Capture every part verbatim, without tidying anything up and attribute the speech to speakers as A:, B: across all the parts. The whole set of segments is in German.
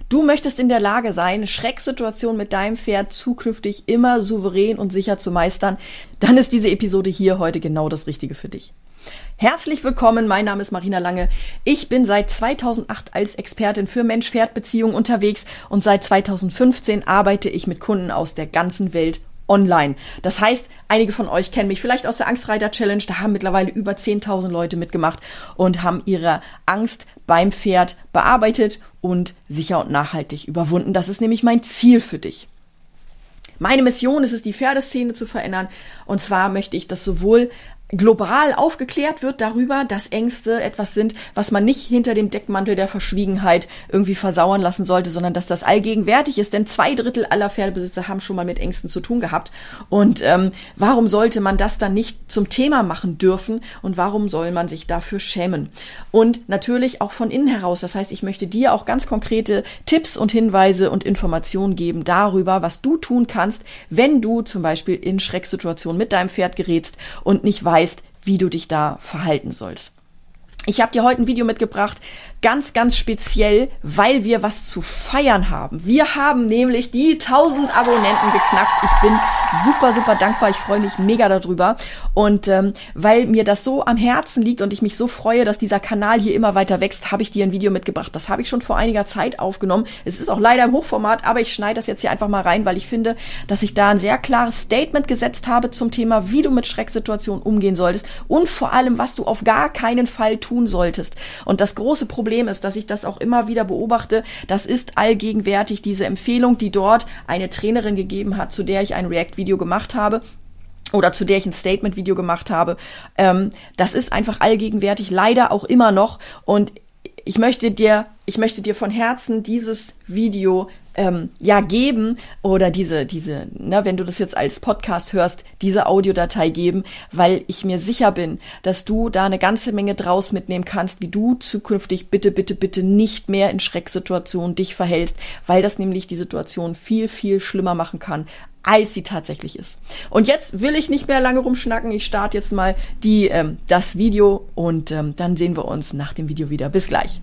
A: Du möchtest in der Lage sein, Schrecksituationen mit deinem Pferd zukünftig immer souverän und sicher zu meistern, dann ist diese Episode hier heute genau das Richtige für dich. Herzlich willkommen, mein Name ist Marina Lange. Ich bin seit zweitausendacht als Expertin für Mensch-Pferd-Beziehungen unterwegs und seit zweitausendfünfzehn arbeite ich mit Kunden aus der ganzen Welt online. Das heißt, einige von euch kennen mich vielleicht aus der Angstreiter-Challenge. Da haben mittlerweile über zehntausend Leute mitgemacht und haben ihre Angst beim Pferd bearbeitet und sicher und nachhaltig überwunden. Das ist nämlich mein Ziel für dich. Meine Mission ist es, die Pferdeszene zu verändern. Und zwar möchte ich, dass sowohl global aufgeklärt wird darüber, dass Ängste etwas sind, was man nicht hinter dem Deckmantel der Verschwiegenheit irgendwie versauern lassen sollte, sondern dass das allgegenwärtig ist, denn zwei Drittel aller Pferdebesitzer haben schon mal mit Ängsten zu tun gehabt. Und ähm, warum sollte man das dann nicht zum Thema machen dürfen und warum soll man sich dafür schämen? Und natürlich auch von innen heraus, das heißt, ich möchte dir auch ganz konkrete Tipps und Hinweise und Informationen geben darüber, was du tun kannst, wenn du zum Beispiel in Schrecksituationen mit deinem Pferd gerätst und nicht weißt, wie du dich da verhalten sollst. Ich habe dir heute ein Video mitgebracht, ganz, ganz speziell, weil wir was zu feiern haben. Wir haben nämlich die tausend Abonnenten geknackt. Ich bin super, super dankbar. Ich freue mich mega darüber. Und ähm, weil mir das so am Herzen liegt und ich mich so freue, dass dieser Kanal hier immer weiter wächst, habe ich dir ein Video mitgebracht. Das habe ich schon vor einiger Zeit aufgenommen. Es ist auch leider im Hochformat, aber ich schneide das jetzt hier einfach mal rein, weil ich finde, dass ich da ein sehr klares Statement gesetzt habe zum Thema, wie du mit Schrecksituationen umgehen solltest und vor allem, was du auf gar keinen Fall tun solltest. Und das große Problem ist, dass ich das auch immer wieder beobachte, das ist allgegenwärtig diese Empfehlung, die dort eine Trainerin gegeben hat, zu der ich ein React-Video gemacht habe oder zu der ich ein Statement-Video gemacht habe. Ähm, das ist einfach allgegenwärtig, leider auch immer noch, und ich möchte dir, ich möchte dir von Herzen dieses Video Ähm, ja geben oder diese, diese, ne, wenn du das jetzt als Podcast hörst, diese Audiodatei geben, weil ich mir sicher bin, dass du da eine ganze Menge draus mitnehmen kannst, wie du zukünftig bitte, bitte, bitte nicht mehr in Schrecksituationen dich verhältst, weil das nämlich die Situation viel, viel schlimmer machen kann, als sie tatsächlich ist. Und jetzt will ich nicht mehr lange rumschnacken, ich starte jetzt mal die, ähm, das Video und ähm, dann sehen wir uns nach dem Video wieder. Bis gleich.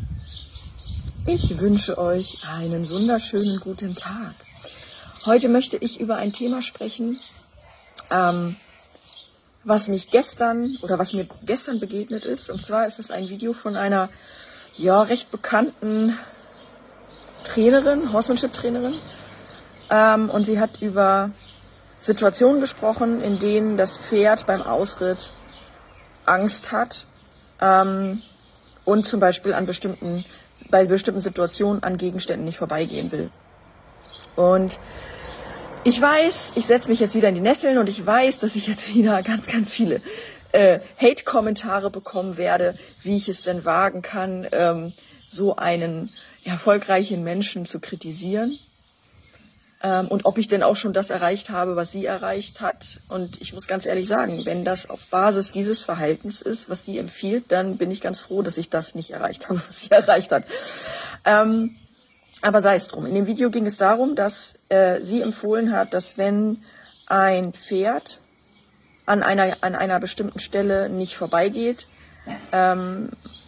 A: Ich wünsche euch einen wunderschönen guten Tag. Heute möchte ich über ein Thema sprechen, ähm, was mich gestern oder was mir gestern begegnet ist. Und zwar ist es ein Video von einer ja recht bekannten Trainerin, Horsemanship-Trainerin. Ähm, und sie hat über Situationen gesprochen, in denen das Pferd beim Ausritt Angst hat ähm, und zum Beispiel an bestimmten bei bestimmten Situationen an Gegenständen nicht vorbeigehen will. Und ich weiß, ich setze mich jetzt wieder in die Nesseln und ich weiß, dass ich jetzt wieder ganz, ganz viele äh, Hate-Kommentare bekommen werde, wie ich es denn wagen kann, ähm, so einen erfolgreichen Menschen zu kritisieren. Ähm, und ob ich denn auch schon das erreicht habe, was sie erreicht hat. Und ich muss ganz ehrlich sagen, wenn das auf Basis dieses Verhaltens ist, was sie empfiehlt, dann bin ich ganz froh, dass ich das nicht erreicht habe, was sie erreicht hat. Ähm, aber sei es drum. In dem Video ging es darum, dass äh, sie empfohlen hat, dass wenn ein Pferd an einer, an einer bestimmten Stelle nicht vorbeigeht, ähm,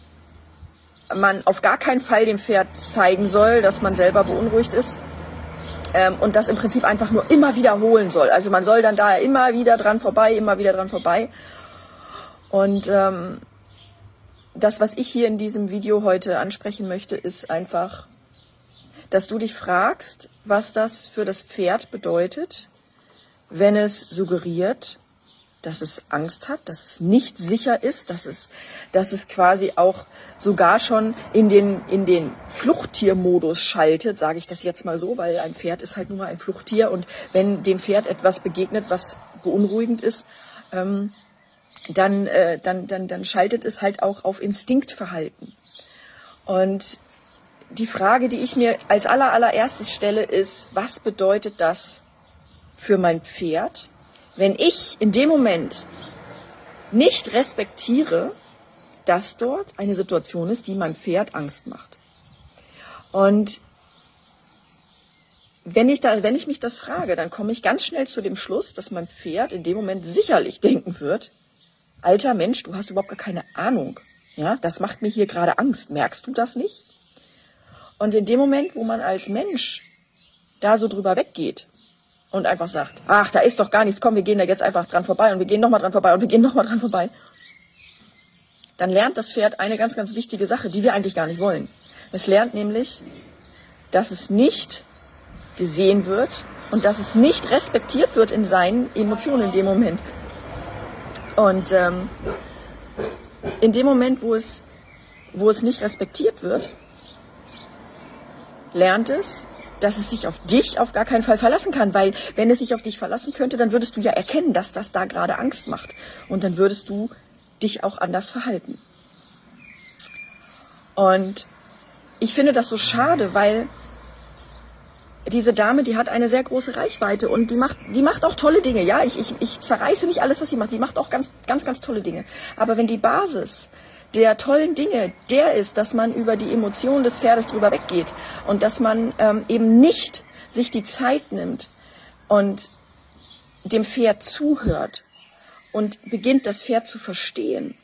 A: man auf gar keinen Fall dem Pferd zeigen soll, dass man selber beunruhigt ist. Ähm, und das im Prinzip einfach nur immer wiederholen soll. Also man soll dann da immer wieder dran vorbei, immer wieder dran vorbei. Und ähm, das, was ich hier in diesem Video heute ansprechen möchte, ist einfach, dass du dich fragst, was das für das Pferd bedeutet, wenn es suggeriert, dass es Angst hat, dass es nicht sicher ist, dass es, dass es quasi auch sogar schon in den, in den Fluchttiermodus schaltet, sage ich das jetzt mal so, weil ein Pferd ist halt nun mal ein Fluchttier und wenn dem Pferd etwas begegnet, was beunruhigend ist, ähm, dann, äh, dann, dann, dann schaltet es halt auch auf Instinktverhalten. Und die Frage, die ich mir als aller, allererstes stelle, ist, was bedeutet das für mein Pferd, wenn ich in dem Moment nicht respektiere, dass dort eine Situation ist, die meinem Pferd Angst macht. Und wenn ich, da, wenn ich mich das frage, dann komme ich ganz schnell zu dem Schluss, dass mein Pferd in dem Moment sicherlich denken wird, alter Mensch, du hast überhaupt gar keine Ahnung. Ja, das macht mir hier gerade Angst. Merkst du das nicht? Und in dem Moment, wo man als Mensch da so drüber weggeht und einfach sagt, ach, da ist doch gar nichts, komm, wir gehen da jetzt einfach dran vorbei und wir gehen nochmal dran vorbei und wir gehen nochmal dran vorbei, dann lernt das Pferd eine ganz, ganz wichtige Sache, die wir eigentlich gar nicht wollen. Es lernt nämlich, dass es nicht gesehen wird und dass es nicht respektiert wird in seinen Emotionen in dem Moment. Und ähm, in dem Moment, wo es, wo es nicht respektiert wird, lernt es, dass es sich auf dich auf gar keinen Fall verlassen kann, weil wenn es sich auf dich verlassen könnte, dann würdest du ja erkennen, dass das da gerade Angst macht und dann würdest du dich auch anders verhalten. Und ich finde das so schade, weil diese Dame, die hat eine sehr große Reichweite und die macht, die macht auch tolle Dinge. Ja, ich, ich, ich zerreiße nicht alles, was sie macht. Die macht auch ganz, ganz, ganz tolle Dinge. Aber wenn die Basis der tollen Dinge der ist, dass man über die Emotionen des Pferdes drüber weggeht und dass man ähm, eben nicht sich die Zeit nimmt und dem Pferd zuhört und beginnt, das Pferd zu verstehen,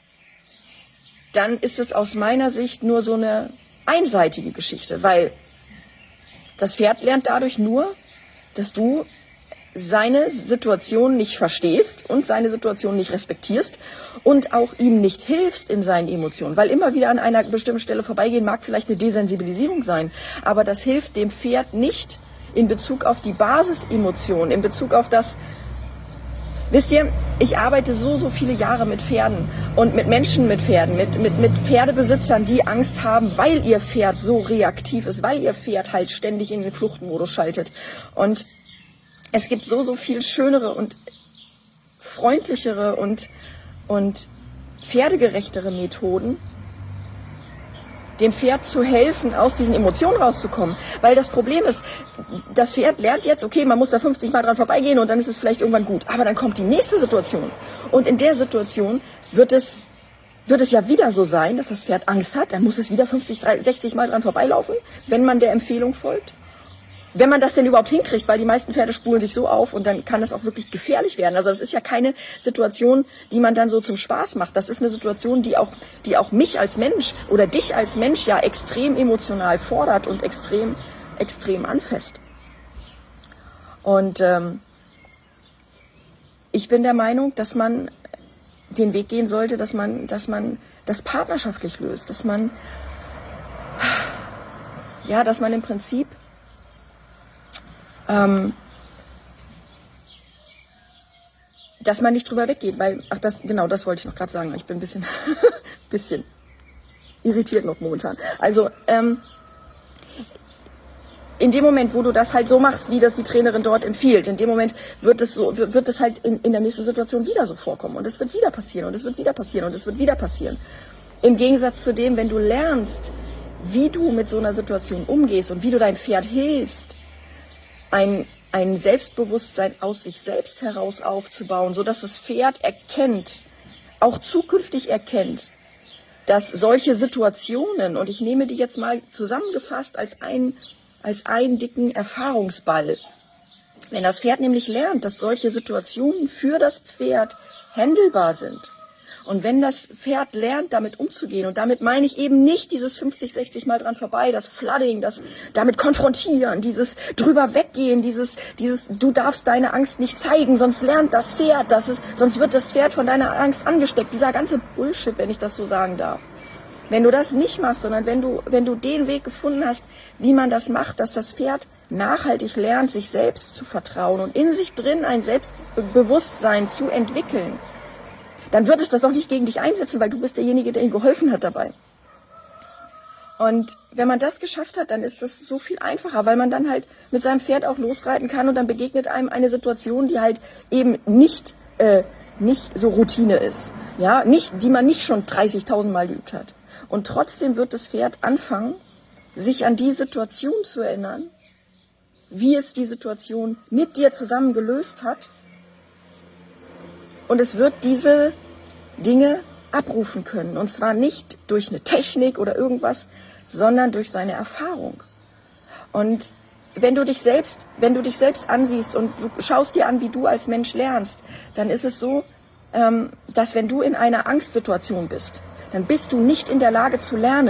A: dann ist es aus meiner Sicht nur so eine einseitige Geschichte, weil das Pferd lernt dadurch nur, dass du seine Situation nicht verstehst und seine Situation nicht respektierst und auch ihm nicht hilfst in seinen Emotionen. Weil immer wieder an einer bestimmten Stelle vorbeigehen mag vielleicht eine Desensibilisierung sein, aber das hilft dem Pferd nicht in Bezug auf die Basisemotion, in Bezug auf das. Wisst ihr, ich arbeite so, so viele Jahre mit Pferden und mit Menschen mit Pferden, mit, mit, mit Pferdebesitzern, die Angst haben, weil ihr Pferd so reaktiv ist, weil ihr Pferd halt ständig in den Fluchtmodus schaltet. Und es gibt so, so viel schönere und freundlichere und, und pferdegerechtere Methoden, dem Pferd zu helfen, aus diesen Emotionen rauszukommen. Weil das Problem ist, das Pferd lernt jetzt, okay, man muss da fünfzig Mal dran vorbeigehen und dann ist es vielleicht irgendwann gut. Aber dann kommt die nächste Situation. Und in der Situation wird es, wird es ja wieder so sein, dass das Pferd Angst hat. Dann muss es wieder fünfzig, sechzig Mal dran vorbeilaufen, wenn man der Empfehlung folgt. Wenn man das denn überhaupt hinkriegt, weil die meisten Pferde spulen sich so auf und dann kann es auch wirklich gefährlich werden. Also das ist ja keine Situation, die man dann so zum Spaß macht. Das ist eine Situation, die auch, die auch mich als Mensch oder dich als Mensch ja extrem emotional fordert und extrem, extrem anfasst. Und ähm, ich bin der Meinung, dass man den Weg gehen sollte, dass man, dass man das partnerschaftlich löst, dass man, ja, dass man im Prinzip Ähm, dass man nicht drüber weggeht, weil, ach das, genau, das wollte ich noch gerade sagen, ich bin ein bisschen, bisschen irritiert noch momentan. Also, ähm, in dem Moment, wo du das halt so machst, wie das die Trainerin dort empfiehlt, in dem Moment wird es so, wird es halt in, in der nächsten Situation wieder so vorkommen und es wird wieder passieren und es wird wieder passieren und es wird wieder passieren. Im Gegensatz zu dem, wenn du lernst, wie du mit so einer Situation umgehst und wie du deinem Pferd hilfst, ein, ein Selbstbewusstsein aus sich selbst heraus aufzubauen, so dass das Pferd erkennt, auch zukünftig erkennt, dass solche Situationen, und ich nehme die jetzt mal zusammengefasst als ein, als einen dicken Erfahrungsball, wenn das Pferd nämlich lernt, dass solche Situationen für das Pferd handelbar sind, und wenn das Pferd lernt, damit umzugehen, und damit meine ich eben nicht dieses fünfzig, sechzig Mal dran vorbei, das Flooding, das damit konfrontieren, dieses drüber weggehen, dieses, dieses, du darfst deine Angst nicht zeigen, sonst lernt das Pferd, das ist, sonst wird das Pferd von deiner Angst angesteckt. Dieser ganze Bullshit, wenn ich das so sagen darf. Wenn du das nicht machst, sondern wenn du, wenn du den Weg gefunden hast, wie man das macht, dass das Pferd nachhaltig lernt, sich selbst zu vertrauen und in sich drin ein Selbstbewusstsein zu entwickeln, dann wird es das auch nicht gegen dich einsetzen, weil du bist derjenige, der ihm geholfen hat dabei. Und wenn man das geschafft hat, dann ist das so viel einfacher, weil man dann halt mit seinem Pferd auch losreiten kann und dann begegnet einem eine Situation, die halt eben nicht, äh, nicht so Routine ist, ja, nicht, die man nicht schon dreißigtausend Mal geübt hat. Und trotzdem wird das Pferd anfangen, sich an die Situation zu erinnern, wie es die Situation mit dir zusammen gelöst hat. Und es wird diese Dinge abrufen können. Und zwar nicht durch eine Technik oder irgendwas, sondern durch seine Erfahrung. Und wenn du dich selbst, wenn du dich selbst ansiehst und du schaust dir an, wie du als Mensch lernst, dann ist es so, dass wenn du in einer Angstsituation bist, dann bist du nicht in der Lage zu lernen.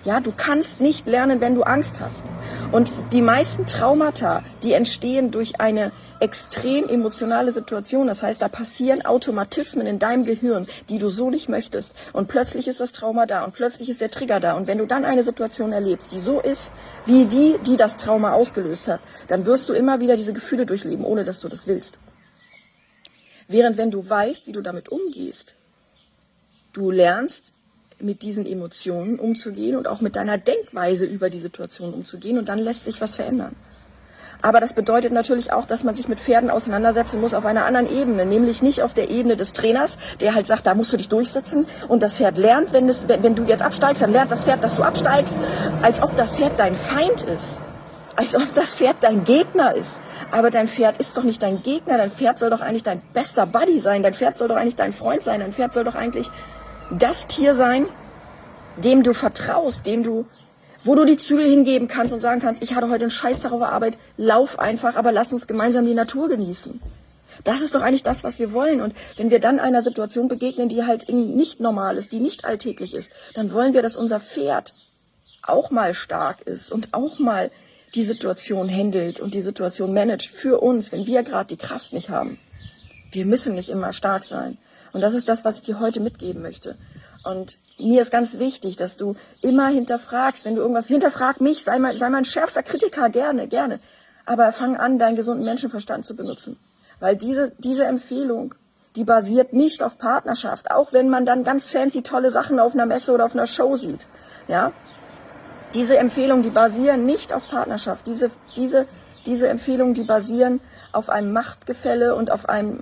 B: Ja, du kannst nicht lernen, wenn du Angst hast. Und die meisten Traumata, die entstehen durch eine extrem emotionale Situation. Das heißt, da passieren Automatismen in deinem Gehirn, die du so nicht möchtest. Und plötzlich ist das Trauma da und plötzlich ist der Trigger da. Und wenn du dann eine Situation erlebst, die so ist, wie die, die das Trauma ausgelöst hat, dann wirst du immer wieder diese Gefühle durchleben, ohne dass du das willst. Während wenn du weißt, wie du damit umgehst, du lernst, mit diesen Emotionen umzugehen und auch mit deiner Denkweise über die Situation umzugehen und dann lässt sich was verändern. Aber das bedeutet natürlich auch, dass man sich mit Pferden auseinandersetzen muss auf einer anderen Ebene, nämlich nicht auf der Ebene des Trainers, der halt sagt, da musst du dich durchsetzen und das Pferd lernt, wenn, es, wenn, wenn du jetzt absteigst, dann lernt das Pferd, dass du absteigst, als ob das Pferd dein Feind ist, als ob das Pferd dein Gegner ist. Aber dein Pferd ist doch nicht dein Gegner, dein Pferd soll doch eigentlich dein bester Buddy sein, dein Pferd soll doch eigentlich dein Freund sein, dein Pferd soll doch eigentlich das Tier sein, dem du vertraust, dem du, wo du die Zügel hingeben kannst und sagen kannst, ich hatte heute einen Scheißtag auf der Arbeit, lauf einfach, aber lass uns gemeinsam die Natur genießen. Das ist doch eigentlich das, was wir wollen. Und wenn wir dann einer Situation begegnen, die halt nicht normal ist, die nicht alltäglich ist, dann wollen wir, dass unser Pferd auch mal stark ist und auch mal die Situation handelt und die Situation managt für uns, wenn wir gerade die Kraft nicht haben. Wir müssen nicht immer stark sein. Und das ist das, was ich dir heute mitgeben möchte. Und mir ist ganz wichtig, dass du immer hinterfragst, wenn du irgendwas, hinterfrag mich, sei mal, sei mal ein schärfster Kritiker, gerne, gerne. Aber fang an, deinen gesunden Menschenverstand zu benutzen. Weil diese, diese Empfehlung, die basiert nicht auf Partnerschaft, auch wenn man dann ganz fancy tolle Sachen auf einer Messe oder auf einer Show sieht. Ja? Diese Empfehlungen, die basieren nicht auf Partnerschaft. Diese, diese, diese Empfehlungen, die basieren auf einem Machtgefälle und auf einem,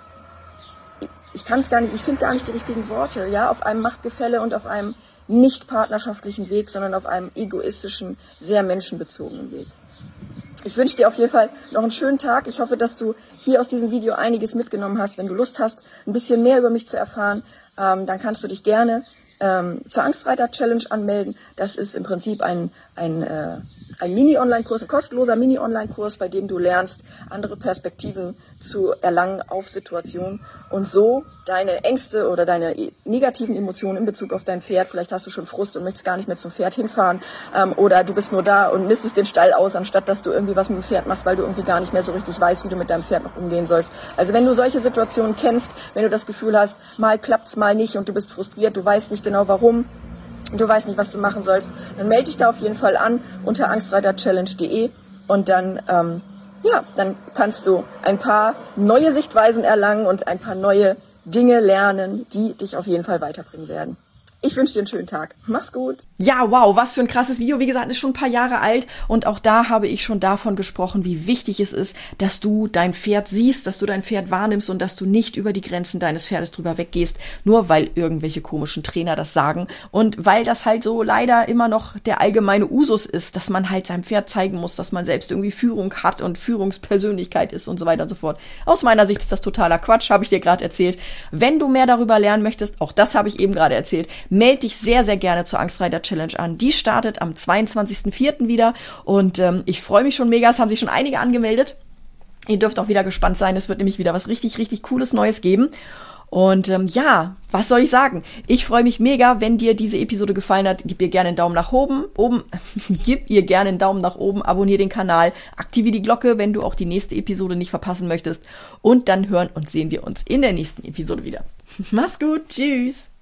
B: ich kann es gar nicht, ich finde gar nicht die richtigen Worte, ja, auf einem Machtgefälle und auf einem nicht partnerschaftlichen Weg, sondern auf einem egoistischen, sehr menschenbezogenen Weg. Ich wünsche dir auf jeden Fall noch einen schönen Tag. Ich hoffe, dass du hier aus diesem Video einiges mitgenommen hast. Wenn du Lust hast, ein bisschen mehr über mich zu erfahren, ähm, dann kannst du dich gerne ähm, zur Angstreiter-Challenge anmelden. Das ist im Prinzip ein, ein, äh, ein Mini-Online-Kurs, ein kostenloser Mini-Online-Kurs, bei dem du lernst, andere Perspektiven zu erlangen auf Situationen und so deine Ängste oder deine negativen Emotionen in Bezug auf dein Pferd, vielleicht hast du schon Frust und möchtest gar nicht mehr zum Pferd hinfahren, ähm, oder du bist nur da und mistest den Stall aus, anstatt dass du irgendwie was mit dem Pferd machst, weil du irgendwie gar nicht mehr so richtig weißt, wie du mit deinem Pferd noch umgehen sollst. Also wenn du solche Situationen kennst, wenn du das Gefühl hast, mal klappt's, mal nicht und du bist frustriert, du weißt nicht genau warum, du weißt nicht, was du machen sollst, dann melde dich da auf jeden Fall an unter angstreiter challenge punkt de und dann, ähm, ja, dann kannst du ein paar neue Sichtweisen erlangen und ein paar neue Dinge lernen, die dich auf jeden Fall weiterbringen werden. Ich wünsche dir einen schönen Tag. Mach's gut.
A: Ja, wow, was für ein krasses Video. Wie gesagt, ist schon ein paar Jahre alt und auch da habe ich schon davon gesprochen, wie wichtig es ist, dass du dein Pferd siehst, dass du dein Pferd wahrnimmst und dass du nicht über die Grenzen deines Pferdes drüber weggehst, nur weil irgendwelche komischen Trainer das sagen und weil das halt so leider immer noch der allgemeine Usus ist, dass man halt seinem Pferd zeigen muss, dass man selbst irgendwie Führung hat und Führungspersönlichkeit ist und so weiter und so fort. Aus meiner Sicht ist das totaler Quatsch, habe ich dir gerade erzählt. Wenn du mehr darüber lernen möchtest, auch das habe ich eben gerade erzählt, meld dich sehr, sehr gerne zur Angstreiter Challenge an. Die startet am zweiundzwanzigsten vierten wieder und ähm, ich freue mich schon mega. Es haben sich schon einige angemeldet. Ihr dürft auch wieder gespannt sein. Es wird nämlich wieder was richtig, richtig Cooles Neues geben. Und ähm, ja, was soll ich sagen? Ich freue mich mega, wenn dir diese Episode gefallen hat. Gib ihr gerne einen Daumen nach oben. oben. Gib ihr gerne einen Daumen nach oben. Abonniere den Kanal. Aktiviere die Glocke, wenn du auch die nächste Episode nicht verpassen möchtest. Und dann hören und sehen wir uns in der nächsten Episode wieder. Mach's gut. Tschüss.